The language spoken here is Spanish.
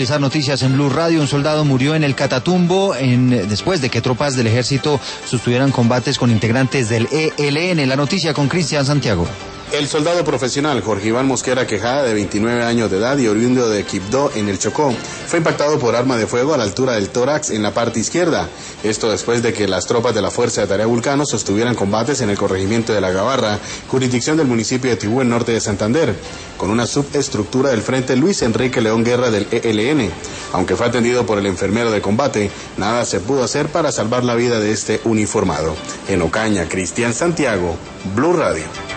Esas noticias en Blue Radio. Un soldado murió en el Catatumbo después de que tropas del ejército sostuvieran combates con integrantes del ELN. La noticia con Cristian Santiago. El soldado profesional Jorge Iván Mosquera Quejada, de 29 años de edad y oriundo de Quibdó, en el Chocó, fue impactado por arma de fuego a la altura del tórax en la parte izquierda. Esto después de que las tropas de la Fuerza de Tarea Vulcano sostuvieran combates en el corregimiento de La Gabarra, jurisdicción del municipio de Tibú, en norte de Santander, con una subestructura del Frente Luis Enrique León Guerra del ELN. Aunque fue atendido por el enfermero de combate, nada se pudo hacer para salvar la vida de este uniformado. En Ocaña, Cristian Santiago, Blue Radio.